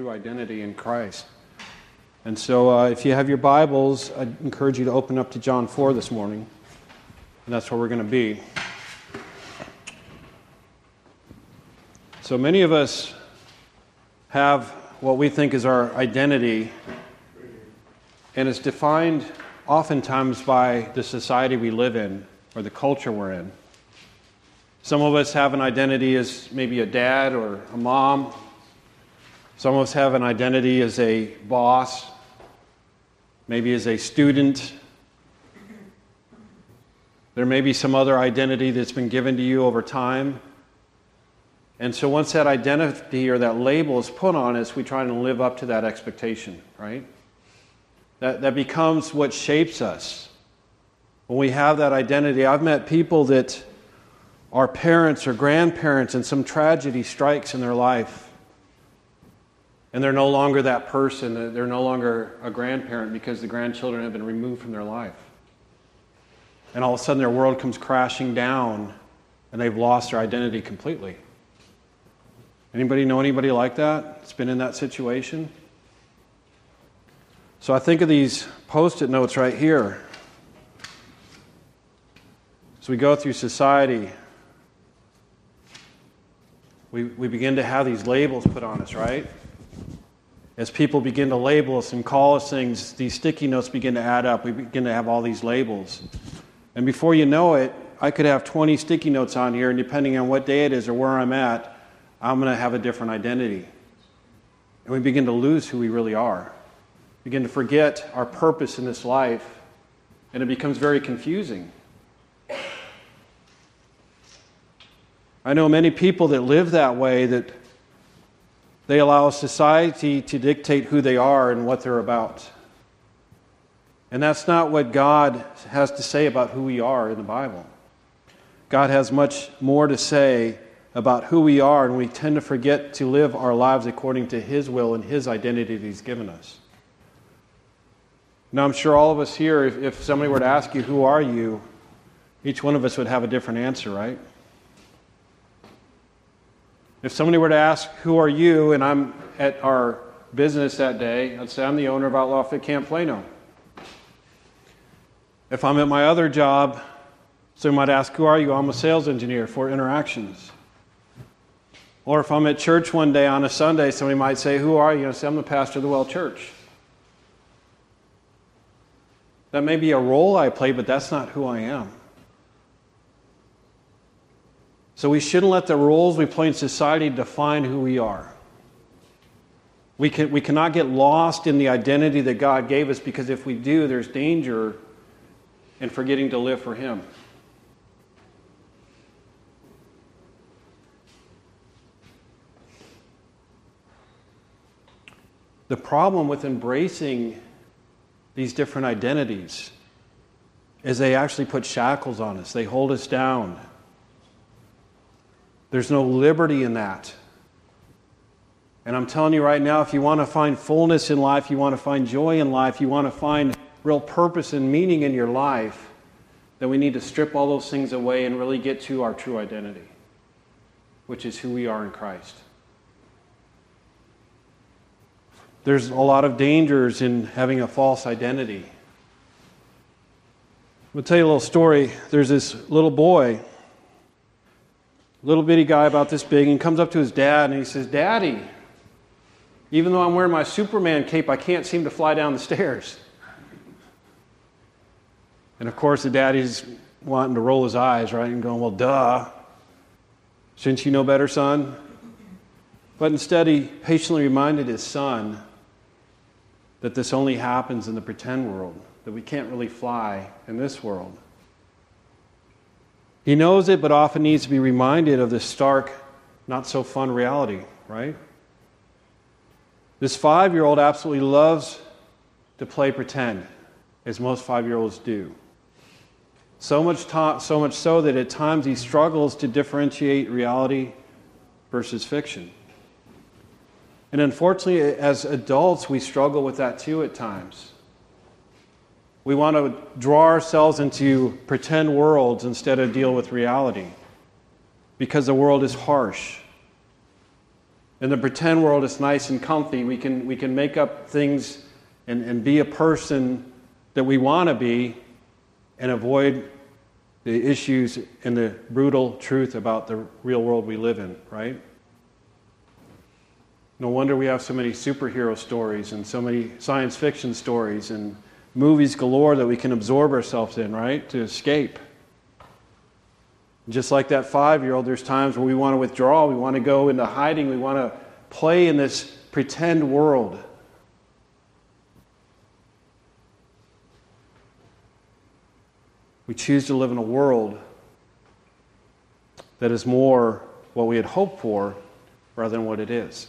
true identity in Christ. And so if you have your Bibles, I'd encourage you to open up to John 4 this morning. And that's where we're going to be. So many of us have what we think is our identity, and it's defined oftentimes by the society we live in or the culture we're in. Some of us have an identity as maybe a dad or a mom. Some of us have an identity as a boss, maybe as a student. There may be some other identity that's been given to you over time. And so once that identity or that label is put on us, we try to live up to that expectation, right? That becomes what shapes us. When we have that identity, I've met people that are parents or grandparents and some tragedy strikes in their life. And they're no longer that person. They're no longer a grandparent because the grandchildren have been removed from their life. And all of a sudden their world comes crashing down and they've lost their identity completely. Anybody know anybody like that? It's been in that situation? So I think of these Post-it notes right here. As we go through society, we begin to have these labels put on us, right? As people begin to label us and call us things, these sticky notes begin to add up. We begin to have all these labels. And before you know it, I could have 20 sticky notes on here, and depending on what day it is or where I'm at, I'm going to have a different identity. And we begin to lose who we really are. Begin to forget our purpose in this life, and it becomes very confusing. I know many people that live that way, that they allow society to dictate who they are and what they're about. And that's not what God has to say about who we are in the Bible. God has much more to say about who we are, and we tend to forget to live our lives according to His will and His identity that He's given us. Now, I'm sure all of us here, if somebody were to ask you, who are you? Each one of us would have a different answer, right? If somebody were to ask, who are you, and I'm at our business that day, I'd say, I'm the owner of Outlaw Fit Camp Plano. If I'm at my other job, somebody might ask, who are you? I'm a sales engineer for Interactions. Or if I'm at church one day on a Sunday, somebody might say, who are you? I say, I'm the pastor of the Well Church. That may be a role I play, but that's not who I am. So we shouldn't let the roles we play in society define who we are. We cannot get lost in the identity that God gave us, because if we do, there's danger in forgetting to live for Him. The problem with embracing these different identities is they actually put shackles on us. They hold us down. There's no liberty in that. And I'm telling you right now, if you want to find fullness in life, you want to find joy in life, you want to find real purpose and meaning in your life, then we need to strip all those things away and really get to our true identity, which is who we are in Christ. There's a lot of dangers in having a false identity. I'm going to tell you a little story. There's this little boy, little bitty guy about this big, and he comes up to his dad and he says, Daddy, even though I'm wearing my Superman cape, I can't seem to fly down the stairs. And of course the daddy's wanting to roll his eyes, right, and going, well, duh. Shouldn't you know better, son? But instead he patiently reminded his son that this only happens in the pretend world, that we can't really fly in this world. He knows it, but often needs to be reminded of this stark, not so fun reality, right? This 5-year-old absolutely loves to play pretend, as most 5-year-olds do. So much so that at times he struggles to differentiate reality versus fiction. And unfortunately, as adults, we struggle with that too at times. We want to draw ourselves into pretend worlds instead of deal with reality, because the world is harsh. In the pretend world, it's nice and comfy. We can make up things and be a person that we want to be and avoid the issues and the brutal truth about the real world we live in, right? No wonder we have so many superhero stories and so many science fiction stories and movies galore that we can absorb ourselves in, right? To escape. Just like that 5-year-old, there's times where we want to withdraw, we want to go into hiding, we want to play in this pretend world. We choose to live in a world that is more what we had hoped for rather than what it is.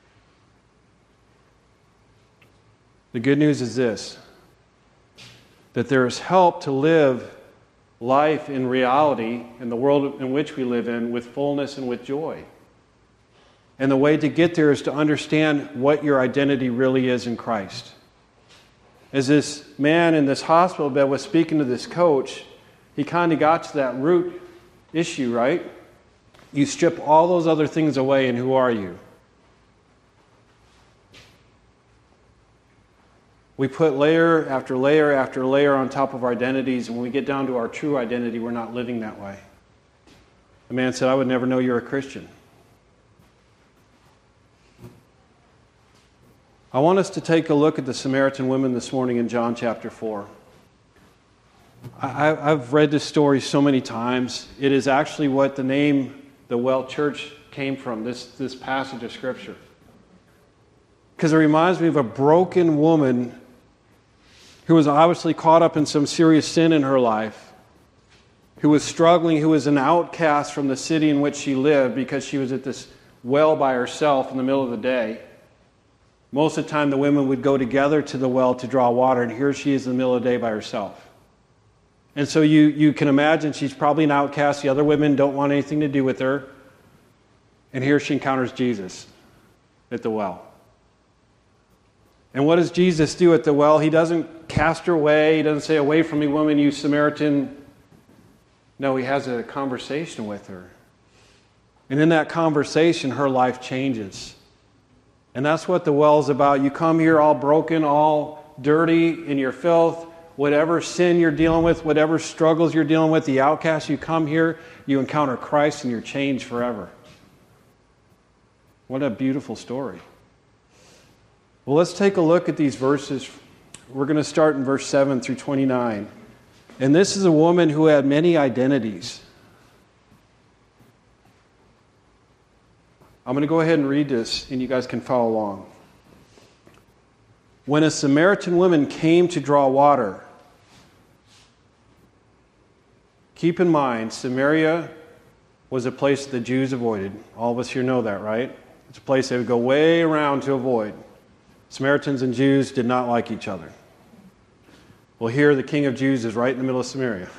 The good news is this, that there is help to live life in reality, in the world in which we live in, with fullness and with joy. And the way to get there is to understand what your identity really is in Christ. As this man in this hospital bed was speaking to this coach, he kind of got to that root issue, right? You strip all those other things away, and who are you? We put layer after layer after layer on top of our identities, and when we get down to our true identity, we're not living that way. The man said, I would never know you're a Christian. I want us to take a look at the Samaritan women this morning in John chapter 4. I've read this story so many times. It is actually what the name, the Well Church, came from, this passage of Scripture. Because it reminds me of a broken woman who was obviously caught up in some serious sin in her life, who was struggling, who was an outcast from the city in which she lived because she was at this well by herself in the middle of the day. Most of the time the women would go together to the well to draw water, and here she is in the middle of the day by herself. And so you can imagine she's probably an outcast. The other women don't want anything to do with her. And here she encounters Jesus at the well. And what does Jesus do at the well? He doesn't cast her away. He doesn't say, away from me, woman, you Samaritan. No, he has a conversation with her. And in that conversation, her life changes. And that's what the well is about. You come here all broken, all dirty in your filth, whatever sin you're dealing with, whatever struggles you're dealing with, the outcast, you come here, you encounter Christ, and you're changed forever. What a beautiful story. Well, let's take a look at these verses. We're going to start in verse 7 through 29. And this is a woman who had many identities. I'm going to go ahead and read this, and you guys can follow along. When a Samaritan woman came to draw water, keep in mind, Samaria was a place the Jews avoided. All of us here know that, right? It's a place they would go way around to avoid. Samaritans and Jews did not like each other. Well, here the King of Jews is right in the middle of Samaria.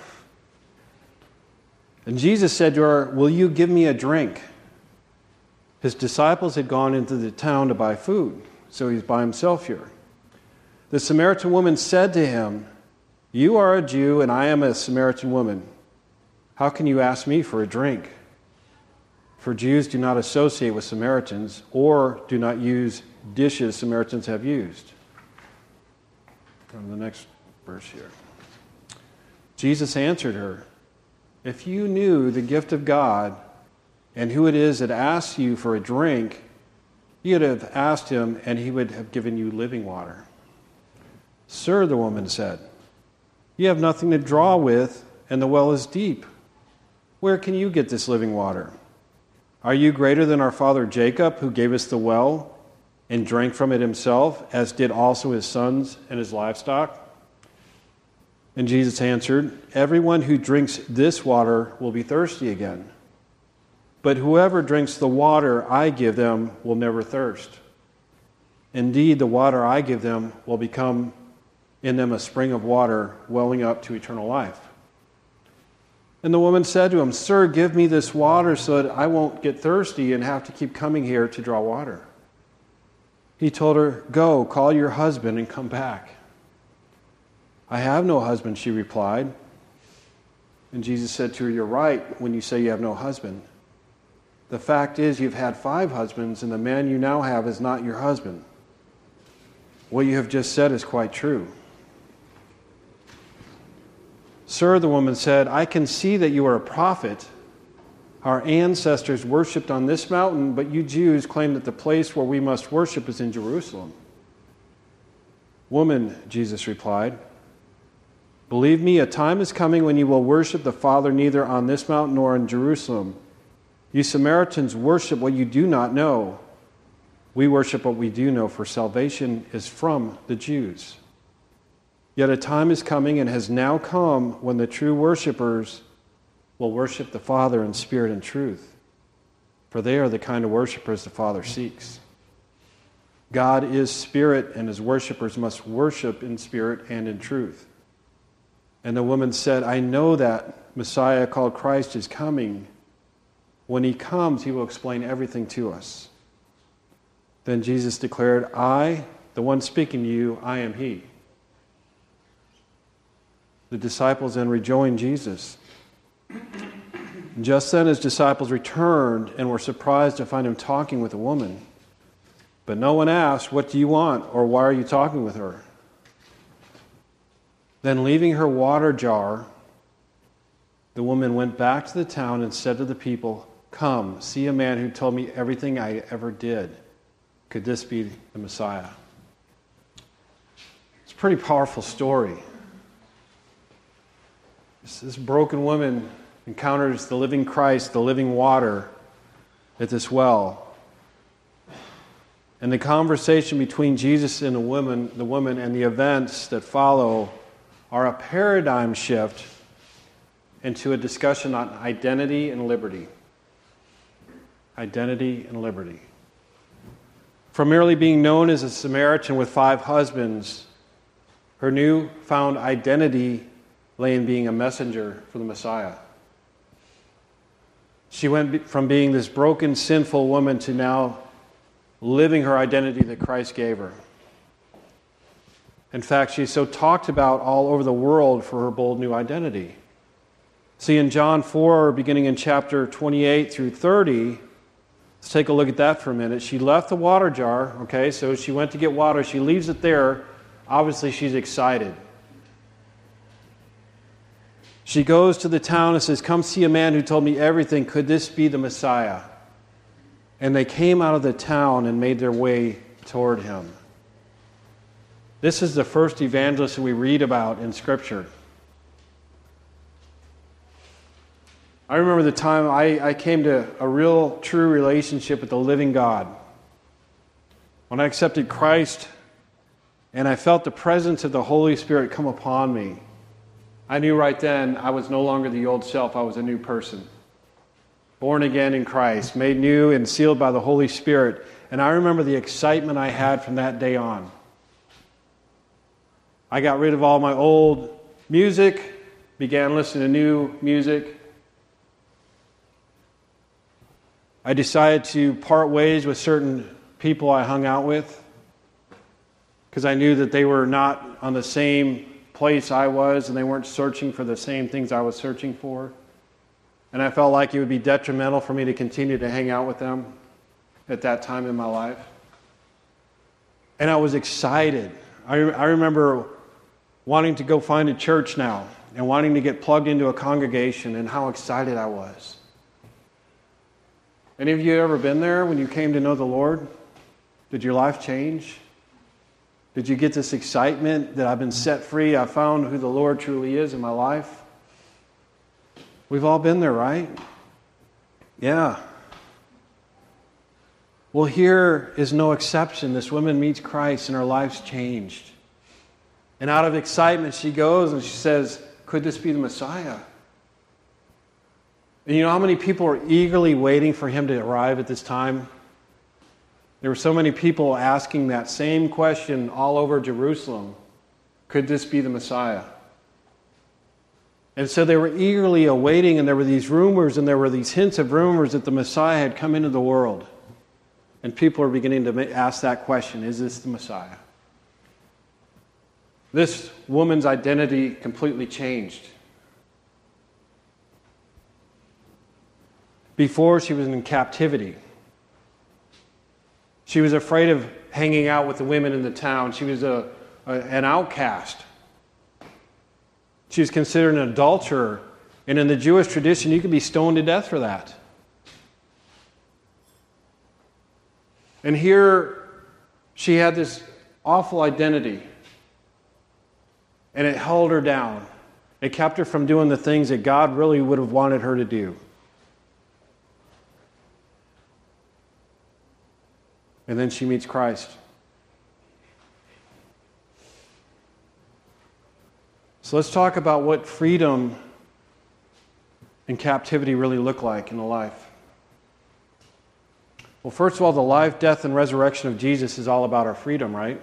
And Jesus said to her, will you give me a drink? His disciples had gone into the town to buy food, so he's by himself here. The Samaritan woman said to him, you are a Jew and I am a Samaritan woman. How can you ask me for a drink? For Jews do not associate with Samaritans or do not use dishes Samaritans have used. From the next verse here. Jesus answered her, if you knew the gift of God and who it is that asks you for a drink, you would have asked him and he would have given you living water. Sir, the woman said, you have nothing to draw with and the well is deep. Where can you get this living water? Are you greater than our father Jacob, who gave us the well and drank from it himself, as did also his sons and his livestock? And Jesus answered, everyone who drinks this water will be thirsty again. But whoever drinks the water I give them will never thirst. Indeed, the water I give them will become in them a spring of water welling up to eternal life. And the woman said to him, Sir, give me this water so that I won't get thirsty and have to keep coming here to draw water. He told her, Go, call your husband and come back. I have no husband, she replied. And Jesus said to her, You're right when you say you have no husband. The fact is you've had 5 husbands, and the man you now have is not your husband. What you have just said is quite true. Sir, the woman said, I can see that you are a prophet. Our ancestors worshipped on this mountain, but you Jews claim that the place where we must worship is in Jerusalem. Woman, Jesus replied, believe me, a time is coming when you will worship the Father neither on this mountain nor in Jerusalem. You Samaritans worship what you do not know. We worship what we do know, for salvation is from the Jews. Yet a time is coming and has now come when the true worshipers will worship the Father in spirit and truth, for they are the kind of worshipers the Father seeks. God is spirit, and his worshipers must worship in spirit and in truth. And the woman said, I know that Messiah called Christ is coming. When he comes, he will explain everything to us. Then Jesus declared, I, the one speaking to you, I am he. The disciples then rejoined Jesus. Just then his disciples returned and were surprised to find him talking with a woman. But no one asked, what do you want, or why are you talking with her? Then leaving her water jar, the woman went back to the town and said to the people, come, see a man who told me everything I ever did. Could this be the Messiah? It's a pretty powerful story. This broken woman encounters the living Christ, the living water, at this well. And the conversation between Jesus and the woman and the events that follow are a paradigm shift into a discussion on identity and liberty. Identity and liberty. From merely being known as a Samaritan with 5 husbands, her newfound identity lay in being a messenger for the Messiah. She went from being this broken, sinful woman to now living her identity that Christ gave her. In fact, she's so talked about all over the world for her bold new identity. See, in John 4, beginning in chapter 28 through 30, let's take a look at that for a minute. She left the water jar, okay, so she went to get water. She leaves it there. Obviously, she's excited. She goes to the town and says, come see a man who told me everything. Could this be the Messiah? And they came out of the town and made their way toward him. This is the first evangelist that we read about in Scripture. I remember the time I came to a real, true relationship with the living God. When I accepted Christ and I felt the presence of the Holy Spirit come upon me, I knew right then I was no longer the old self. I was a new person. Born again in Christ, made new and sealed by the Holy Spirit. And I remember the excitement I had from that day on. I got rid of all my old music, began listening to new music. I decided to part ways with certain people I hung out with because I knew that they were not on the same place I was and they weren't searching for the same things I was searching for. And I felt like it would be detrimental for me to continue to hang out with them at that time in my life. And I was excited. I remember wanting to go find a church now and wanting to get plugged into a congregation and how excited I was. Any of you ever been there when you came to know the Lord? Did your life change? Did you get this excitement that I've been set free? I found who the Lord truly is in my life? We've all been there, right? Yeah. Well, here is no exception. This woman meets Christ and her life's changed. And out of excitement, she goes and she says, could this be the Messiah? And you know how many people are eagerly waiting for him to arrive at this time? There were so many people asking that same question all over Jerusalem. Could this be the Messiah? And so they were eagerly awaiting, and there were these rumors and there were these hints of rumors that the Messiah had come into the world. And people are beginning to ask that question, is this the Messiah? This woman's identity completely changed. before she was in captivity. She was afraid of hanging out with the women in the town. She was an outcast. She was considered an adulterer. And in the Jewish tradition, you could be stoned to death for that. And here, she had this awful identity. And it held her down. It kept her from doing the things that God really would have wanted her to do. And then she meets Christ. So let's talk about what freedom and captivity really look like in a life. Well, first of all, the life, death, and resurrection of Jesus is all about our freedom, right?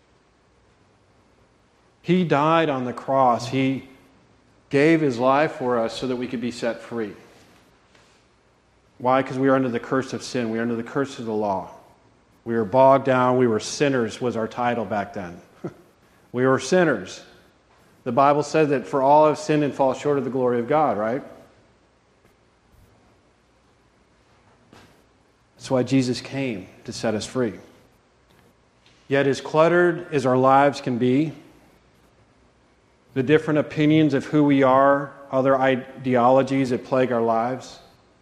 He died on the cross. He gave His life for us so that we could be set free. Why? Because we are under the curse of sin. We are under the curse of the law. We were bogged down. We were sinners was our title back then. We were sinners. The Bible says that for all have sinned and fall short of the glory of God, right? That's why Jesus came, to set us free. Yet as cluttered as our lives can be, the different opinions of who we are, other ideologies that plague our lives,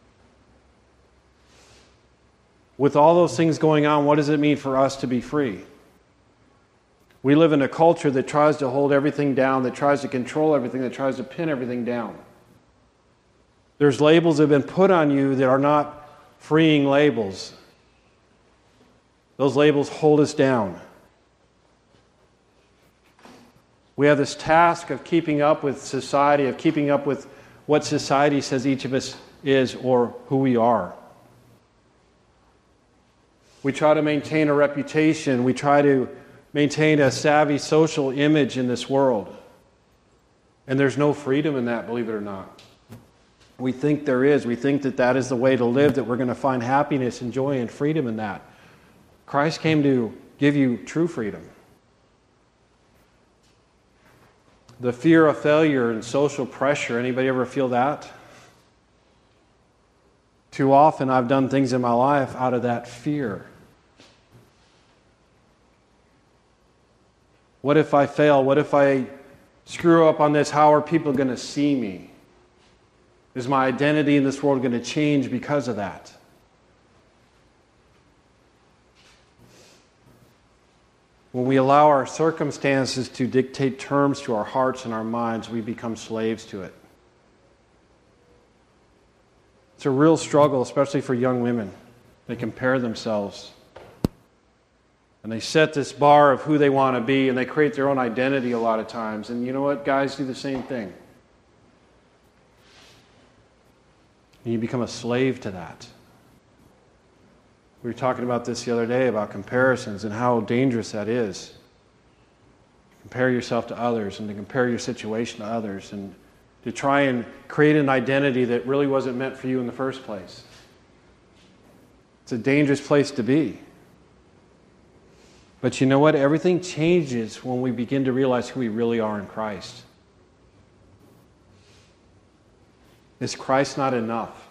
with all those things going on, what does it mean for us to be free? We live in a culture that tries to hold everything down, that tries to control everything, that tries to pin everything down. There's labels that have been put on you that are not freeing labels. Those labels hold us down. We have this task of keeping up with society, of keeping up with what society says each of us is or who we are. We try to maintain a reputation. We try to maintain a savvy social image in this world. And there's no freedom in that, believe it or not. We think there is. We think that that is the way to live, that we're going to find happiness and joy and freedom in that. Christ came to give you true freedom. The fear of failure and social pressure, anybody ever feel that? Too often I've done things in my life out of that fear. What if I fail? What if I screw up on this? How are people going to see me? Is my identity in this world going to change because of that? When we allow our circumstances to dictate terms to our hearts and our minds, we become slaves to it. It's a real struggle, especially for young women. They compare themselves. And they set this bar of who they want to be, and they create their own identity a lot of times. And you know what? Guys do the same thing. And you become a slave to that. We were talking about this the other day, about comparisons and how dangerous that is. Compare yourself to others and to compare your situation to others and to try and create an identity that really wasn't meant for you in the first place. It's a dangerous place to be. But you know what? Everything changes when we begin to realize who we really are in Christ. Is Christ not enough?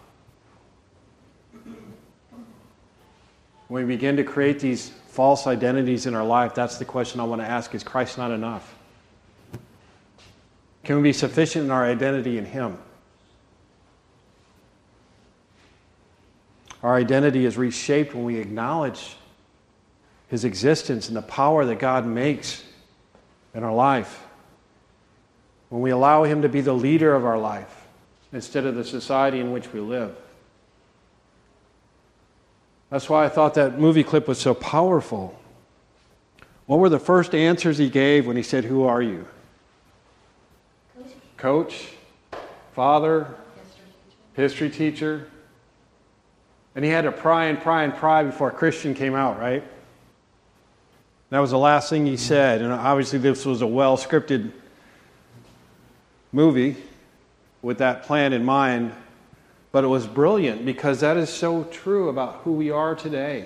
When we begin to create these false identities in our life, that's the question I want to ask. Is Christ not enough? Can we be sufficient in our identity in Him? Our identity is reshaped when we acknowledge His existence and the power that God makes in our life. When we allow Him to be the leader of our life instead of the society in which we live. That's why I thought that movie clip was so powerful. What were the first answers He gave when He said, "Who are you?" Coach, father, history teacher. And he had to pry and pry and pry before Christian came out, right? That was the last thing he said. And obviously this was a well-scripted movie with that plan in mind. But it was brilliant because that is so true about who we are today.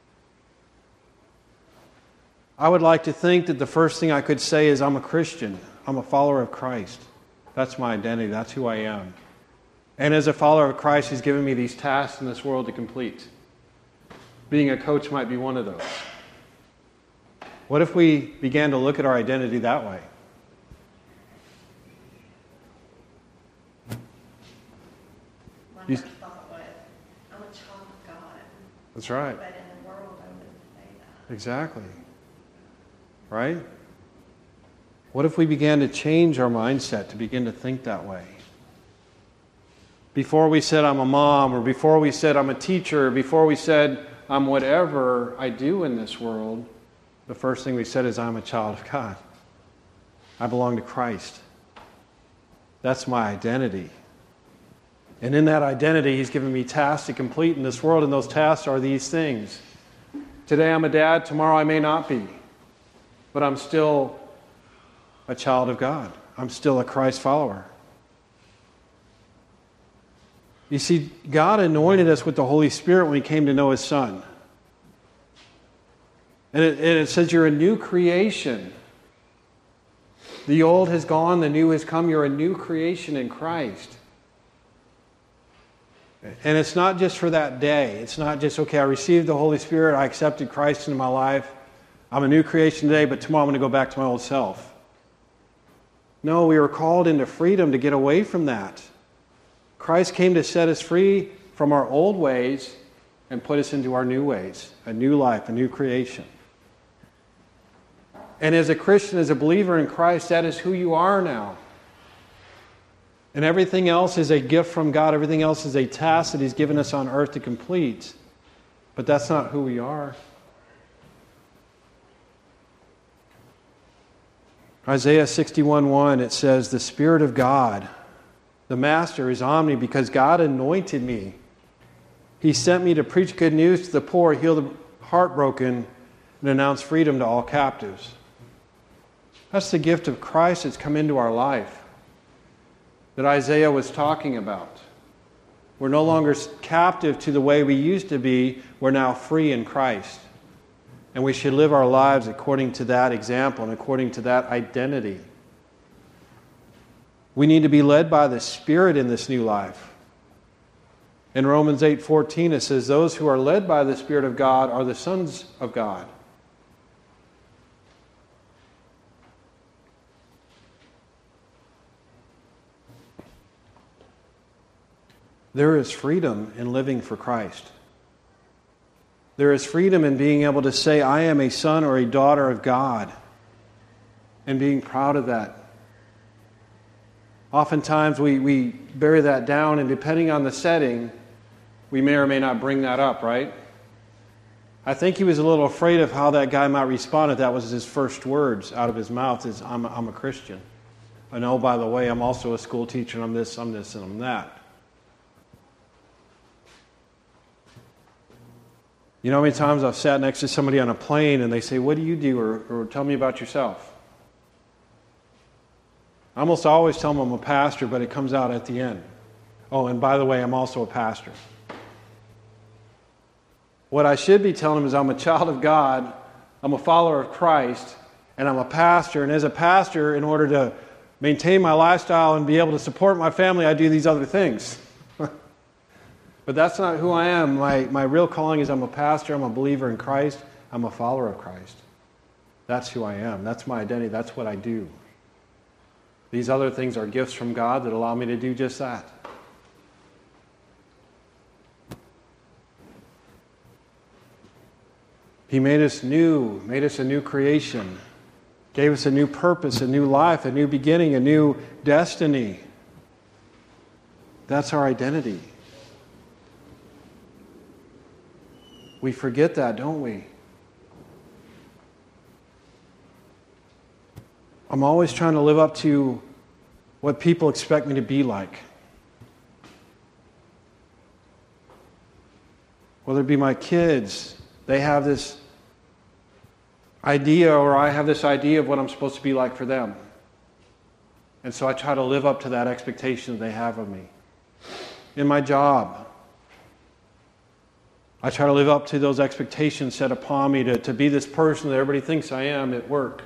I would like to think that the first thing I could say is I'm a Christian. I'm a follower of Christ. That's my identity. That's who I am. And as a follower of Christ, He's given me these tasks in this world to complete. Being a coach might be one of those. What if we began to look at our identity that way? My first thought was, I'm a child of God. That's right. But in the world, I wouldn't say that. Exactly. Right? What if we began to change our mindset to begin to think that way? Before we said I'm a mom, or before we said I'm a teacher, or before we said I'm whatever I do in this world, the first thing we said is I'm a child of God. I belong to Christ. That's my identity. And in that identity, He's given me tasks to complete in this world, and those tasks are these things. Today I'm a dad, tomorrow I may not be. But I'm still a child of God. I'm still a Christ follower. You see, God anointed us with the Holy Spirit when we came to know His Son. And it says you're a new creation. The old has gone, the new has come. You're a new creation in Christ. And it's not just for that day. It's not just, okay, I received the Holy Spirit, I accepted Christ into my life. I'm a new creation today, but tomorrow I'm going to go back to my old self. No, we were called into freedom to get away from that. Christ came to set us free from our old ways and put us into our new ways, a new life, a new creation. And as a Christian, as a believer in Christ, that is who you are now. And everything else is a gift from God. Everything else is a task that He's given us on earth to complete. But that's not who we are. Isaiah 61:1, it says, the Spirit of God, the Master, is on me because God anointed me. He sent me to preach good news to the poor, heal the heartbroken, and announce freedom to all captives. That's the gift of Christ that's come into our life that Isaiah was talking about. We're no longer captive to the way we used to be. We're now free in Christ. And we should live our lives according to that example and according to that identity. We need to be led by the Spirit in this new life. In Romans 8:14 it says, those who are led by the Spirit of God are the sons of God. There is freedom in living for Christ. There is freedom in being able to say, I am a son or a daughter of God, and being proud of that. Oftentimes we bury that down, and depending on the setting, we may or may not bring that up, right? I think he was a little afraid of how that guy might respond if that was his first words out of his mouth is, I'm a Christian. And oh, by the way, I'm also a school teacher, and I'm this, and I'm that. You know how many times I've sat next to somebody on a plane and they say, what do you do? Or tell me about yourself. I almost always tell them I'm a pastor, but it comes out at the end. Oh, and by the way, I'm also a pastor. What I should be telling them is I'm a child of God, I'm a follower of Christ, and I'm a pastor. And as a pastor, in order to maintain my lifestyle and be able to support my family, I do these other things. But that's not who I am. My real calling is I'm a pastor, I'm a believer in Christ, I'm a follower of Christ. That's who I am. That's my identity. That's what I do. These other things are gifts from God that allow me to do just that. He made us new, made us a new creation, gave us a new purpose, a new life, a new beginning, a new destiny. That's our identity. We forget that, don't we? I'm always trying to live up to what people expect me to be like. Whether it be my kids, they have this idea, or I have this idea of what I'm supposed to be like for them. And so I try to live up to that expectation they have of me. In my job, I try to live up to those expectations set upon me to be this person that everybody thinks I am at work.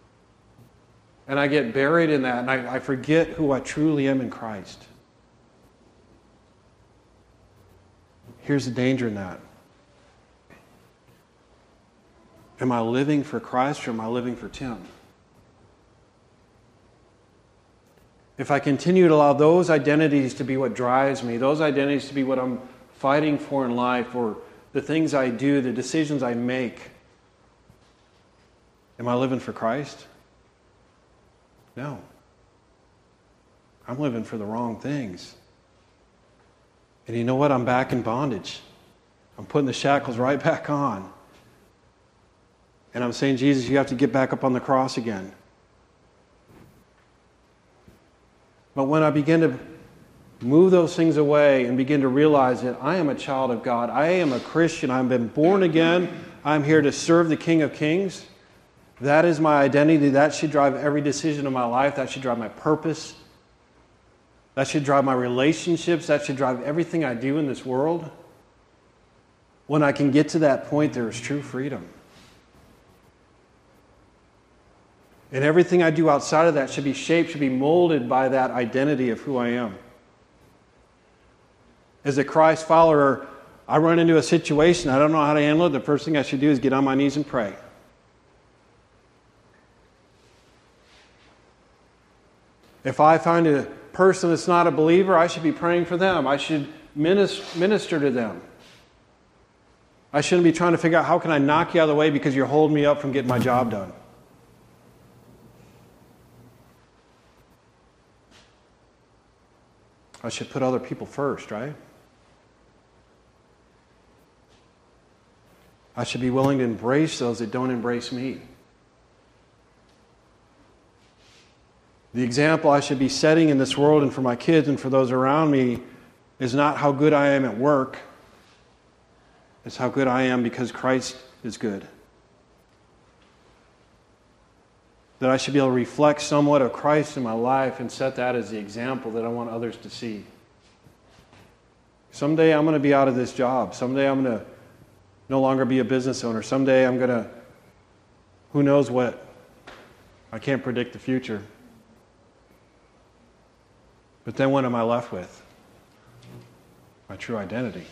And I get buried in that, and I forget who I truly am in Christ. Here's the danger in that. Am I living for Christ or am I living for Tim? If I continue to allow those identities to be what drives me, those identities to be what I'm fighting for in life, or the things I do, the decisions I make, am I living for Christ? No. I'm living for the wrong things. And you know what? I'm back in bondage. I'm putting the shackles right back on. And I'm saying, Jesus, you have to get back up on the cross again. But when I begin to move those things away and begin to realize that I am a child of God, I am a Christian, I've been born again, I'm here to serve the King of Kings, that is my identity. That should drive every decision of my life. That should drive my purpose. That should drive my relationships. That should drive everything I do in this world. When I can get to that point, there is true freedom. And everything I do outside of that should be shaped, should be molded by that identity of who I am. As a Christ follower, I run into a situation, I don't know how to handle it. The first thing I should do is get on my knees and pray. If I find a person that's not a believer, I should be praying for them. I should minister to them. I shouldn't be trying to figure out how can I knock you out of the way because you're holding me up from getting my job done. I should put other people first, right? I should be willing to embrace those that don't embrace me. The example I should be setting in this world and for my kids and for those around me is not how good I am at work. It's how good I am because Christ is good. That I should be able to reflect somewhat of Christ in my life and set that as the example that I want others to see. Someday I'm going to be out of this job. Someday I'm going to no longer be a business owner. Someday I'm going to, who knows what. I can't predict the future. But then what am I left with? My true identity.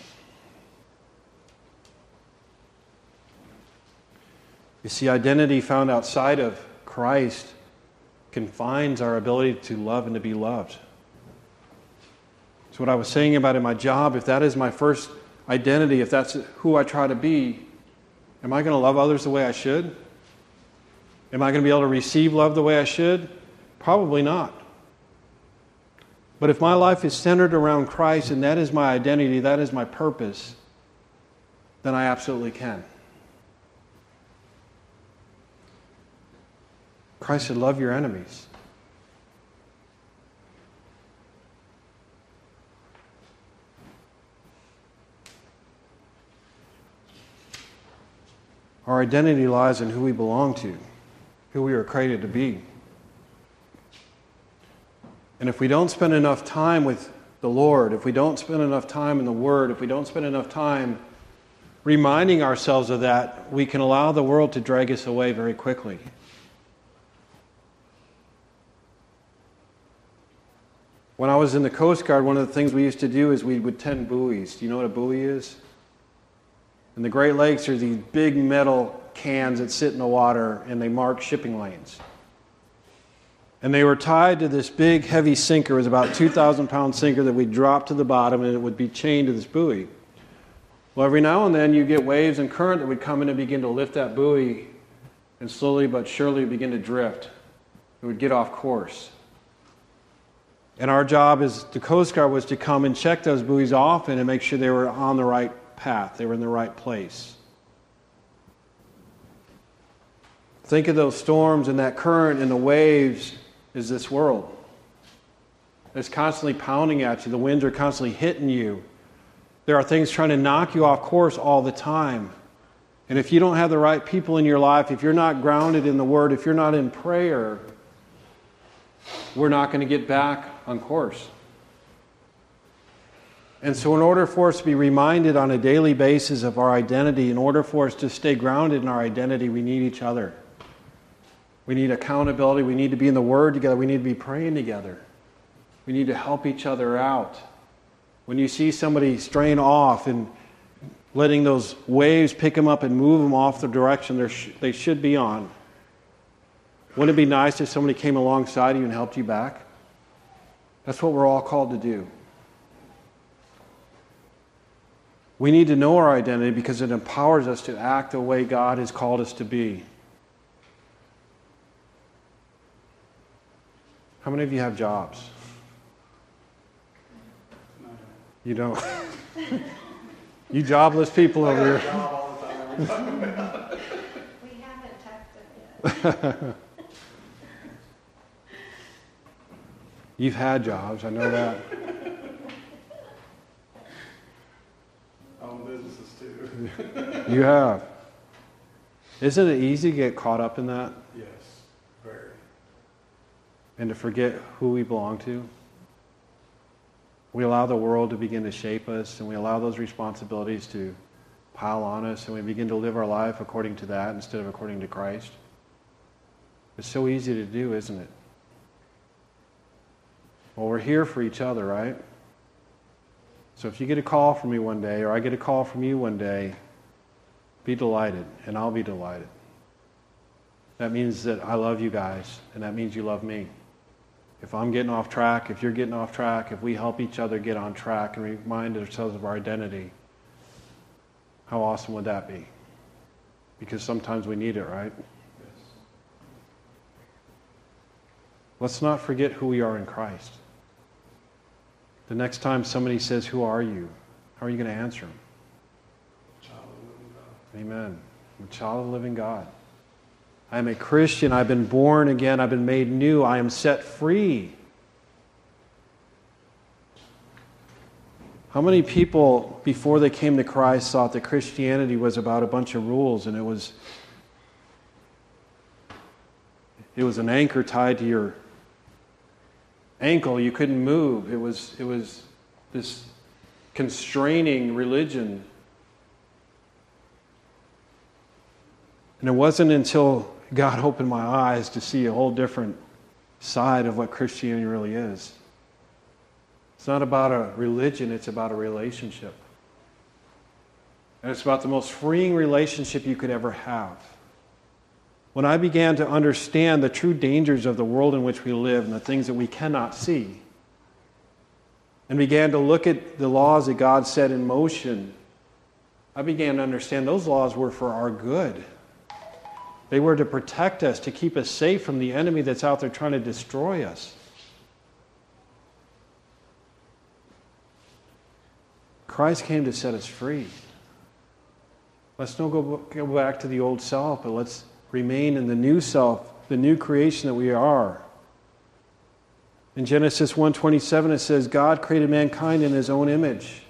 You see, identity found outside of Christ confines our ability to love and to be loved. So what I was saying about in my job, if that is my first identity, if that's who I try to be, am I going to love others the way I should? Am I going to be able to receive love the way I should? Probably not. But if my life is centered around Christ and that is my identity, that is my purpose, then I absolutely can. Christ said, love your enemies. Our identity lies in who we belong to, who we are created to be. And if we don't spend enough time with the Lord, if we don't spend enough time in the Word, if we don't spend enough time reminding ourselves of that, we can allow the world to drag us away very quickly. When I was in the Coast Guard, one of the things we used to do is we would tend buoys. Do you know what a buoy is? In the Great Lakes, there's these big metal cans that sit in the water and they mark shipping lanes. And they were tied to this big, heavy sinker. It was about a 2,000-pound sinker that we'd drop to the bottom and it would be chained to this buoy. Well, every now and then you get waves and current that would come in and begin to lift that buoy and slowly but surely begin to drift. It would get off course. And our job as the Coast Guard was to come and check those buoys often and make sure they were on the right path, they were in the right place. Think of those storms and that current and the waves is this world. It's constantly pounding at you. The winds are constantly hitting you. There are things trying to knock you off course all the time. And if you don't have the right people in your life, if you're not grounded in the Word, if you're not in prayer, we're not going to get back on course. And so in order for us to be reminded on a daily basis of our identity, in order for us to stay grounded in our identity, we need each other. We need accountability. We need to be in the Word together. We need to be praying together. We need to help each other out. When you see somebody straying off and letting those waves pick them up and move them off the direction they should be on. Wouldn't it be nice if somebody came alongside you and helped you back? That's what we're all called to do. We need to know our identity because it empowers us to act the way God has called us to be. How many of you have jobs? You don't? You jobless people over here. We haven't texted yet. You've had jobs, I know that. I own businesses too. You have. Isn't it easy to get caught up in that Yes, very. and to forget who we belong to? We allow the world to begin to shape us, and we allow those responsibilities to pile on us, and we begin to live our life according to that instead of according to Christ. It's so easy to do, isn't it? Well, we're here for each other, right? So if you get a call from me one day, or I get a call from you one day, be delighted, and I'll be delighted. That means that I love you guys, and that means you love me. If I'm getting off track, if you're getting off track, if we help each other get on track and remind ourselves of our identity, how awesome would that be? Because sometimes we need it, right? Yes. Let's not forget who we are in Christ. The next time somebody says, "Who are you?" how are you going to answer them? Child of the living God. Amen. I'm a child of the living God. I am a Christian. I've been born again. I've been made new. I am set free. How many people, before they came to Christ, thought that Christianity was about a bunch of rules, and it was an anchor tied to your ankle. You couldn't move. It was this constraining religion. And it wasn't until God opened my eyes to see a whole different side of what Christianity really is. It's not about a religion, it's about a relationship. And it's about the most freeing relationship you could ever have. When I began to understand the true dangers of the world in which we live and the things that we cannot see, and began to look at the laws that God set in motion, I began to understand those laws were for our good. They were to protect us, to keep us safe from the enemy that's out there trying to destroy us. Christ came to set us free. Let's not go back to the old self, but let's remain in the new self, the new creation that we are. In Genesis 1:27 it says, God created mankind in his own image.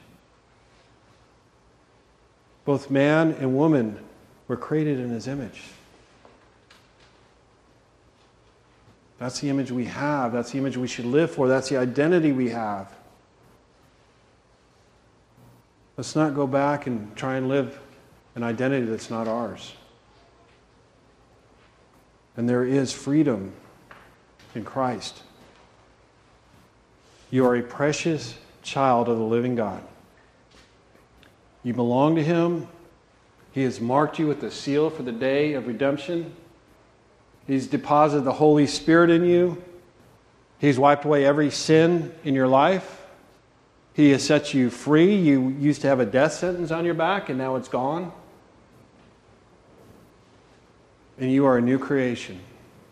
Both man and woman were created in his image. That's the image we have. That's the image we should live for. That's the identity we have. Let's not go back and try and live an identity that's not ours. And there is freedom in Christ. You are a precious child of the living God. You belong to Him. He has marked you with the seal for the day of redemption. He's deposited the Holy Spirit in you. He's wiped away every sin in your life. He has set you free. You used to have a death sentence on your back, and now it's gone. And you are a new creation.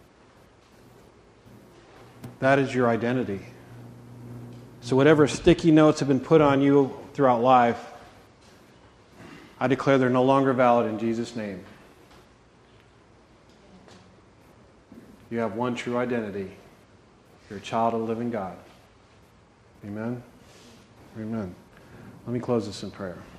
That is your identity. So whatever sticky notes have been put on you throughout life, I declare they're no longer valid in Jesus' name. You have one true identity. You're a child of the living God. Amen? Amen. Let me close this in prayer.